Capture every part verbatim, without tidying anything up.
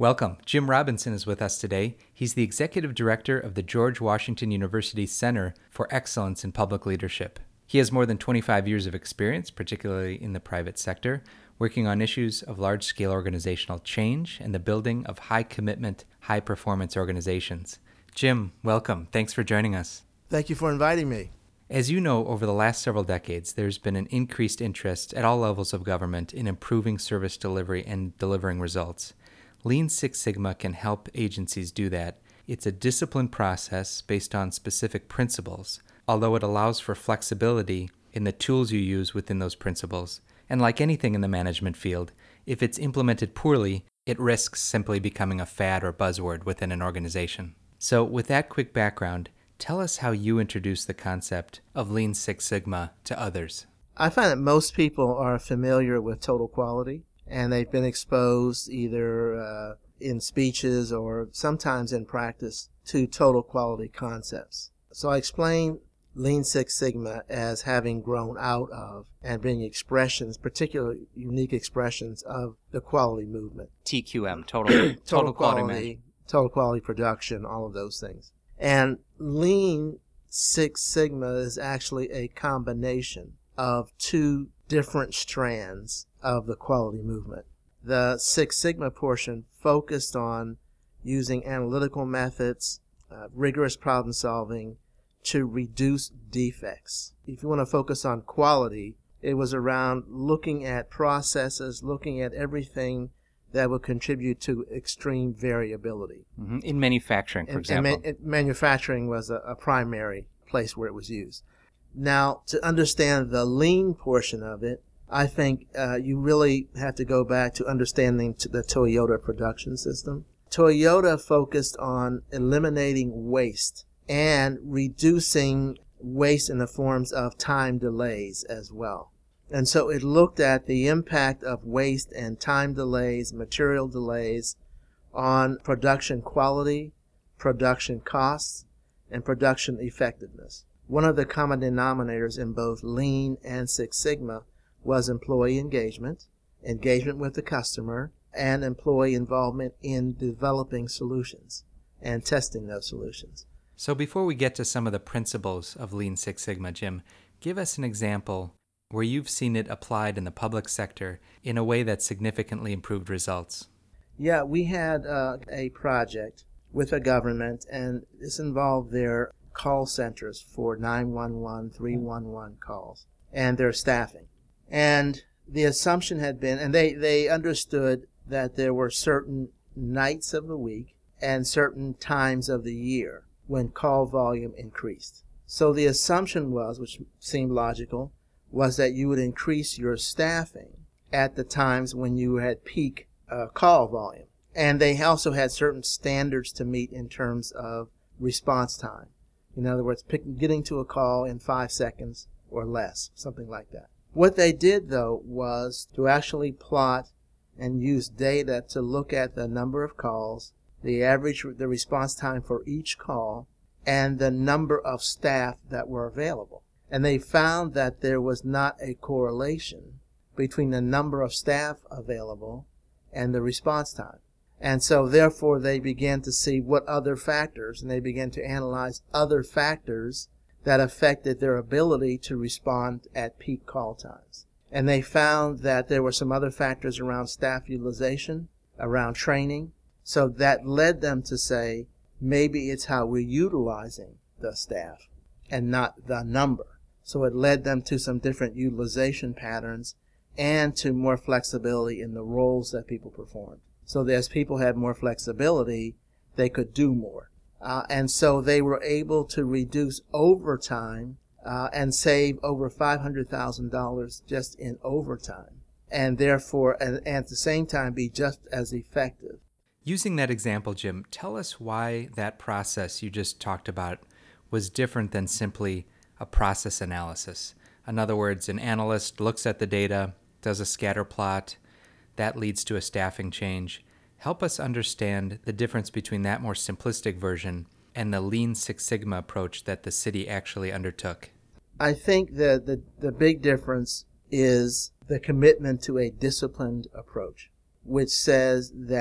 Welcome. Jim Robinson is with us today. He's the Executive Director of the George Washington University Center for Excellence in Public Leadership. He has more than twenty-five years of experience, particularly in the private sector, working on issues of large-scale organizational change and the building of high-commitment, high-performance organizations. Jim, welcome. Thanks for joining us. Thank you for inviting me. As you know, over the last several decades, there's been an increased interest at all levels of government in improving service delivery and delivering results. Lean Six Sigma can help agencies do that. It's a disciplined process based on specific principles, although it allows for flexibility in the tools you use within those principles. And like anything in the management field, if it's implemented poorly, it risks simply becoming a fad or buzzword within an organization. So with that quick background, tell us how you introduce the concept of Lean Six Sigma to others. I find that most people are familiar with total quality, and they've been exposed either uh, in speeches or sometimes in practice to total quality concepts. So I explain Lean Six Sigma as having grown out of and being expressions, particularly unique expressions of the quality movement. T Q M, total, total, total quality, quality total quality production, all of those things. And Lean Six Sigma is actually a combination of two different strands of the quality movement. The Six Sigma portion focused on using analytical methods, uh, rigorous problem solving to reduce defects. If you want to focus on quality, it was around looking at processes, looking at everything that would contribute to extreme variability. Mm-hmm. In manufacturing, for and, example. And ma- manufacturing was a, a primary place where it was used. Now, to understand the lean portion of it, I think uh, you really have to go back to understanding to the Toyota production system. Toyota focused on eliminating waste and reducing waste in the forms of time delays as well. And so it looked at the impact of waste and time delays, material delays on production quality, production costs, and production effectiveness. One of the common denominators in both Lean and Six Sigma was employee engagement, engagement with the customer, and employee involvement in developing solutions and testing those solutions. So before we get to some of the principles of Lean Six Sigma, Jim, give us an example where you've seen it applied in the public sector in a way that significantly improved results. Yeah, we had uh, a project with a government, and this involved their call centers for nine one one, three one one calls, and their staffing. And the assumption had been, and they, they understood that there were certain nights of the week and certain times of the year when call volume increased. So the assumption was, which seemed logical, was that you would increase your staffing at the times when you had peak uh, call volume. And they also had certain standards to meet in terms of response time. In other words, pick, getting to a call in five seconds or less, something like that. What they did, though, was to actually plot and use data to look at the number of calls, the average, the response time for each call, and the number of staff that were available. And they found that there was not a correlation between the number of staff available and the response time. And so therefore they began to see what other factors, and they began to analyze other factors that affected their ability to respond at peak call times. And they found that there were some other factors around staff utilization, around training. So that led them to say, maybe it's how we're utilizing the staff and not the number. So it led them to some different utilization patterns and to more flexibility in the roles that people performed. So that as people had more flexibility, they could do more. Uh, and so they were able to reduce overtime uh, and save over five hundred thousand dollars just in overtime, and therefore, and, and at the same time, be just as effective. Using that example, Jim, tell us why that process you just talked about was different than simply a process analysis. In other words, an analyst looks at the data, does a scatter plot, that leads to a staffing change. Help us understand the difference between that more simplistic version and the Lean Six Sigma approach that the city actually undertook. I think that the, the big difference is the commitment to a disciplined approach, which says that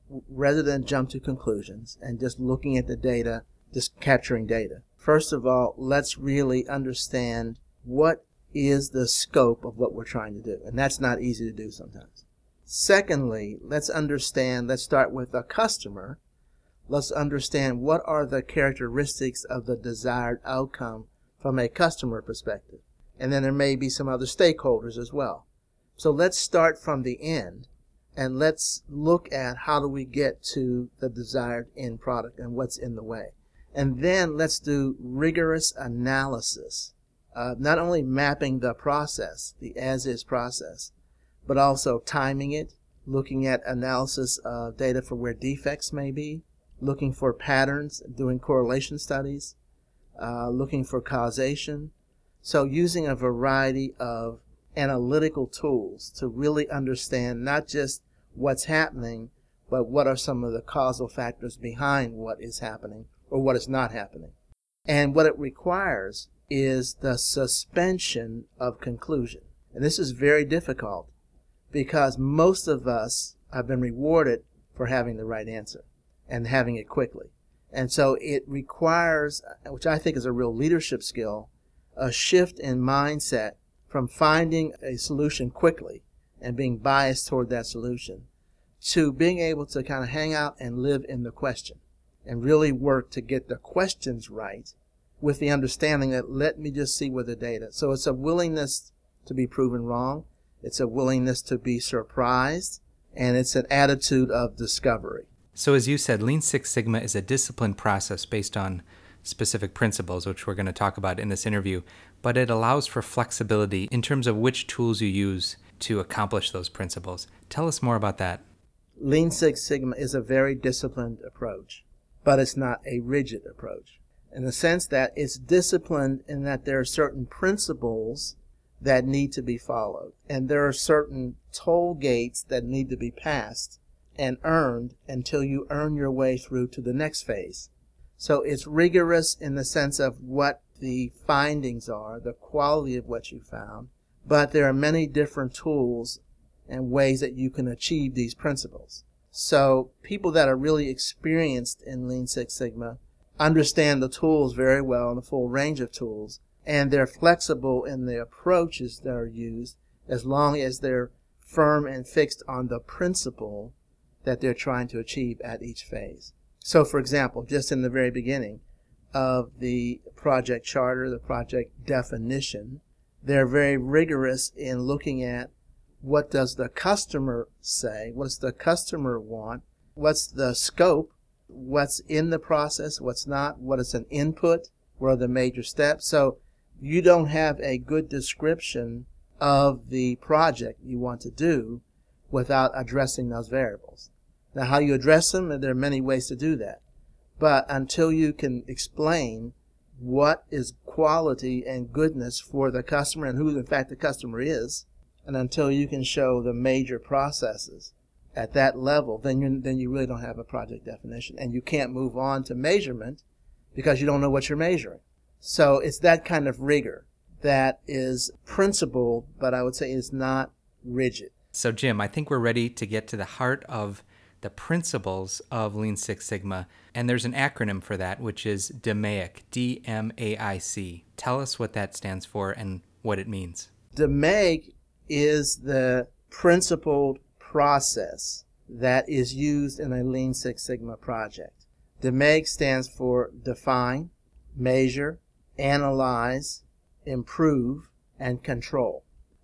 rather than jump to conclusions and just looking at the data, just capturing data. First of all, let's really understand what is the scope of what we're trying to do. And that's not easy to do sometimes. Secondly, let's understand, let's start with a customer. Let's understand what are the characteristics of the desired outcome from a customer perspective. And then there may be some other stakeholders as well. So let's start from the end and let's look at how do we get to the desired end product and what's in the way. And then let's do rigorous analysis, uh, not only mapping the process, the as-is process, but also timing it, looking at analysis of data for where defects may be, looking for patterns, doing correlation studies, uh, looking for causation. So using a variety of analytical tools to really understand not just what's happening, but what are some of the causal factors behind what is happening or what is not happening. And what it requires is the suspension of conclusion. And this is very difficult because most of us have been rewarded for having the right answer and having it quickly. And so it requires, which I think is a real leadership skill, a shift in mindset from finding a solution quickly and being biased toward that solution to being able to kind of hang out and live in the question and really work to get the questions right with the understanding that let me just see with the data. So it's a willingness to be proven wrong. It's a willingness to be surprised, and it's an attitude of discovery. So as you said, Lean Six Sigma is a disciplined process based on specific principles, which we're going to talk about in this interview, but it allows for flexibility in terms of which tools you use to accomplish those principles. Tell us more about that. Lean Six Sigma is a very disciplined approach, but it's not a rigid approach, in the sense that it's disciplined in that there are certain principles that need to be followed, and there are certain toll gates that need to be passed and earned until you earn your way through to the next phase. So it's rigorous in the sense of what the findings are, the quality of what you found, but there are many different tools and ways that you can achieve these principles. So people that are really experienced in Lean Six Sigma understand the tools very well and the full range of tools, and they're flexible in the approaches that are used as long as they're firm and fixed on the principle that they're trying to achieve at each phase. So, for example, just in the very beginning of the project charter, the project definition, they're very rigorous in looking at what does the customer say, what does the customer want, what's the scope, what's in the process, what's not, what is an input, what are the major steps. So you don't have a good description of the project you want to do without addressing those variables. Now, how you address them, there are many ways to do that. But until you can explain what is quality and goodness for the customer and who, in fact, the customer is, and until you can show the major processes at that level, then you then you really don't have a project definition. And you can't move on to measurement because you don't know what you're measuring. So it's that kind of rigor that is principled, but I would say is not rigid. So, Jim, I think we're ready to get to the heart of the principles of Lean Six Sigma, and there's an acronym for that, which is D M A I C, D M A I C. Tell us what that stands for and what it means. D M A I C is the principled process that is used in a Lean Six Sigma project. D M A I C stands for define, measure, analyze, improve, and control.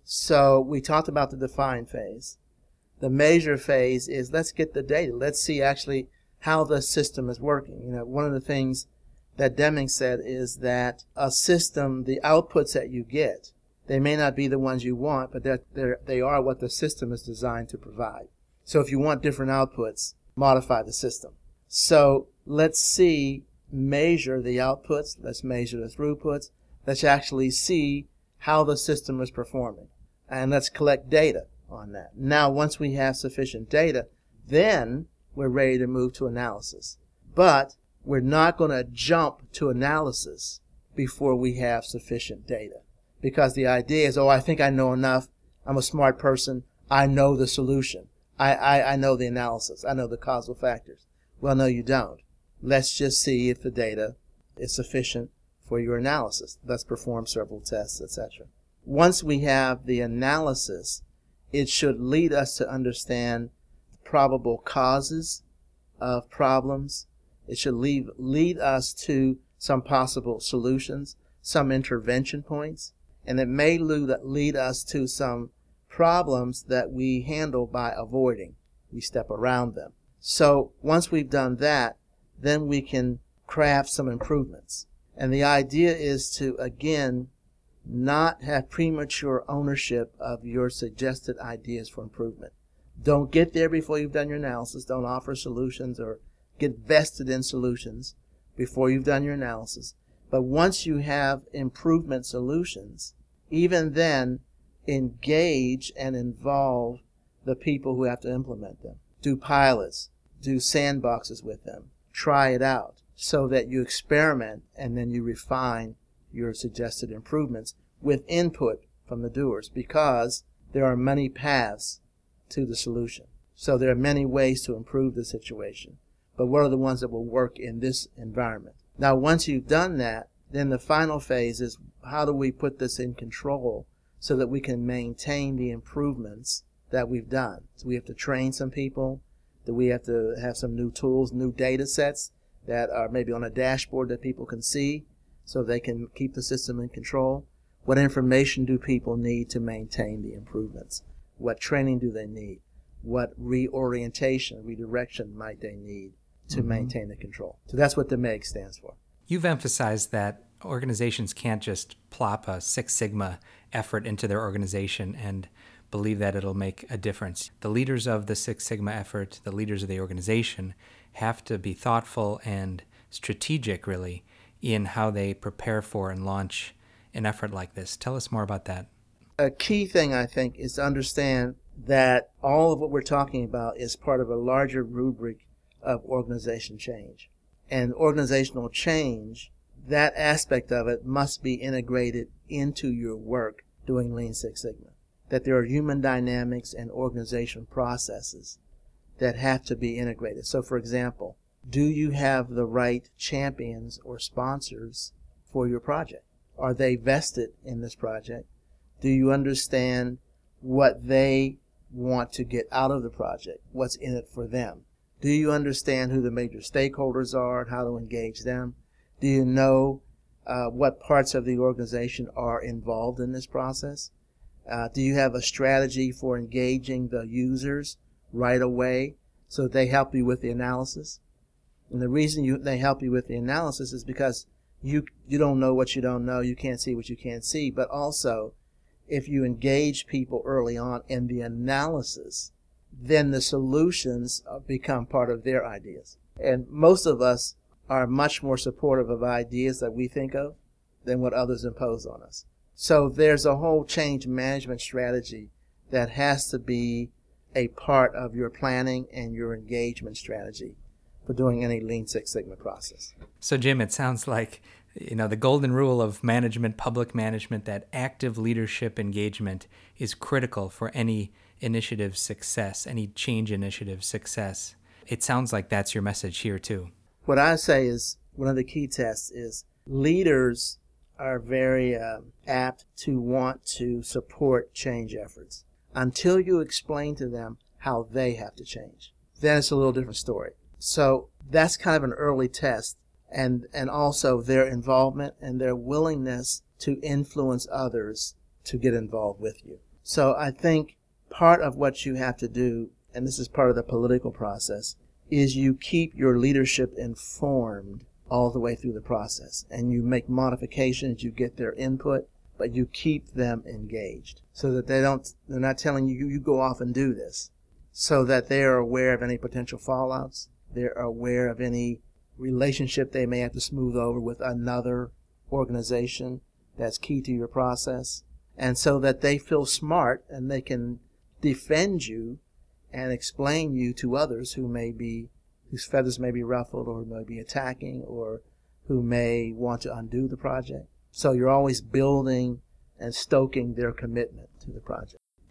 So we talked about the define phase. The measure phase is let's get the data. Let's see actually how the system is working. You know, one of the things that Deming said is that a system, the outputs that you get, they may not be the ones you want, but they're, they're, they are what the system is designed to provide. So if you want different outputs, modify the system. So let's see, measure the outputs. Let's measure the throughputs. Let's actually see how the system is performing. And let's collect data on that. Now, once we have sufficient data, then we're ready to move to analysis. But we're not going to jump to analysis before we have sufficient data. Because the idea is, oh, I think I know enough. I'm a smart person. I know the solution. I, I, I know the analysis. I know the causal factors. Well, no, you don't. Let's just see if the data is sufficient for your analysis. Let's perform several tests, et cetera. Once we have the analysis, it should lead us to understand probable causes of problems. It should lead, lead us to some possible solutions, some intervention points, and it may lead, lead us to some problems that we handle by avoiding. We step around them. So once we've done that, then we can craft some improvements. And the idea is to, again, not have premature ownership of your suggested ideas for improvement. Don't get there before you've done your analysis. Don't offer solutions or get vested in solutions before you've done your analysis. But once you have improvement solutions, even then, engage and involve the people who have to implement them. Do pilots, do sandboxes with them, try it out so that you experiment and then you refine your suggested improvements with input from the doers, because there are many paths to the solution. So there are many ways to improve the situation, but what are the ones that will work in this environment? Now, once you've done that, then the final phase is how do we put this in control so that we can maintain the improvements that we've done. So we have to train some people, that we have to have some new tools, new data sets that are maybe on a dashboard that people can see so they can keep the system in control. What information do people need to maintain the improvements? What training do they need? What reorientation, redirection might they need to mm-hmm. maintain the control? So that's what the M E G stands for. You've emphasized that organizations can't just plop a Six Sigma effort into their organization and believe that it'll make a difference. The leaders of the Six Sigma effort, the leaders of the organization, have to be thoughtful and strategic, really, in how they prepare for and launch an effort like this. Tell us more about that. A key thing, I think, is to understand that all of what we're talking about is part of a larger rubric of organization change. And organizational change, that aspect of it must be integrated into your work doing Lean Six Sigma. That there are human dynamics and organizational processes that have to be integrated. So, for example, do you have the right champions or sponsors for your project? Are they vested in this project? Do you understand what they want to get out of the project? What's in it for them? Do you understand who the major stakeholders are and how to engage them? Do you know uh, what parts of the organization are involved in this process? Uh, do you have a strategy for engaging the users right away so that they help you with the analysis? And the reason you, they help you with the analysis is because you you don't know what you don't know, you can't see what you can't see, but also if you engage people early on in the analysis, then the solutions become part of their ideas. And most of us are much more supportive of ideas that we think of than what others impose on us. So there's a whole change management strategy that has to be a part of your planning and your engagement strategy for doing any Lean Six Sigma process. So Jim, it sounds like, you know, the golden rule of management, public management, that active leadership engagement is critical for any initiative success, any change initiative success. It sounds like that's your message here too. What I say is one of the key tests is leaders are very uh, apt to want to support change efforts until you explain to them how they have to change. Then it's a little different story. So that's kind of an early test, and, and also their involvement and their willingness to influence others to get involved with you. So I think part of what you have to do, and this is part of the political process, is you keep your leadership informed all the way through the process, and you make modifications, you get their input, but you keep them engaged so that they don't, they're not telling you, you go off and do this, so that they are aware of any potential fallouts, they're aware of any relationship they may have to smooth over with another organization that's key to your process, and so that they feel smart and they can defend you and explain you to others who may be, whose feathers may be ruffled or may be attacking or who may want to undo the project. So you're always building and stoking their commitment to the project.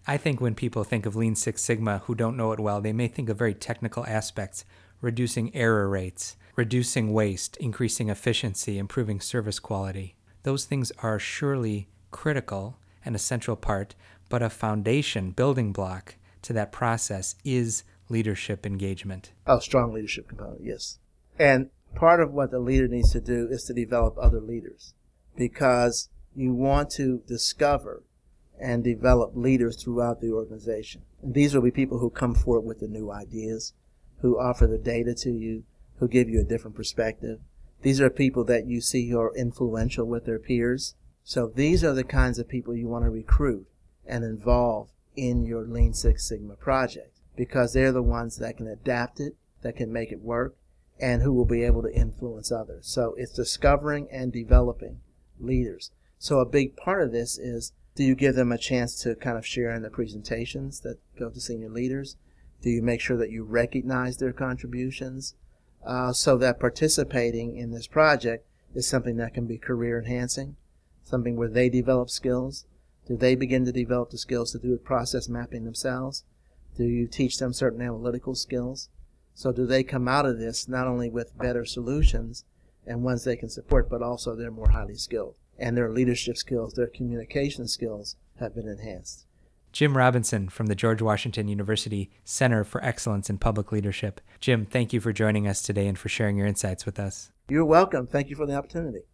I think when people think of Lean Six Sigma who don't know it well, they may think of very technical aspects, reducing error rates, reducing waste, increasing efficiency, improving service quality. Those things are surely critical and a central part, but a foundation, building block to that process is leadership engagement. Oh, strong leadership component, yes. And part of what the leader needs to do is to develop other leaders, because you want to discover and develop leaders throughout the organization. And these will be people who come forward with the new ideas, who offer the data to you, who give you a different perspective. These are people that you see who are influential with their peers. So these are the kinds of people you want to recruit and involve in your Lean Six Sigma project, because they're the ones that can adapt it, that can make it work, and who will be able to influence others. So it's discovering and developing leaders. So a big part of this is, do you give them a chance to kind of share in the presentations that go to senior leaders? Do you make sure that you recognize their contributions uh, so that participating in this project is something that can be career enhancing, something where they develop skills? Do they begin to develop the skills to do process mapping themselves? Do you teach them certain analytical skills? So do they come out of this not only with better solutions and ones they can support, but also they're more highly skilled, and their leadership skills, their communication skills have been enhanced. Jim Robinson from the George Washington University Center for Excellence in Public Leadership. Jim, thank you for joining us today and for sharing your insights with us. You're welcome. Thank you for the opportunity.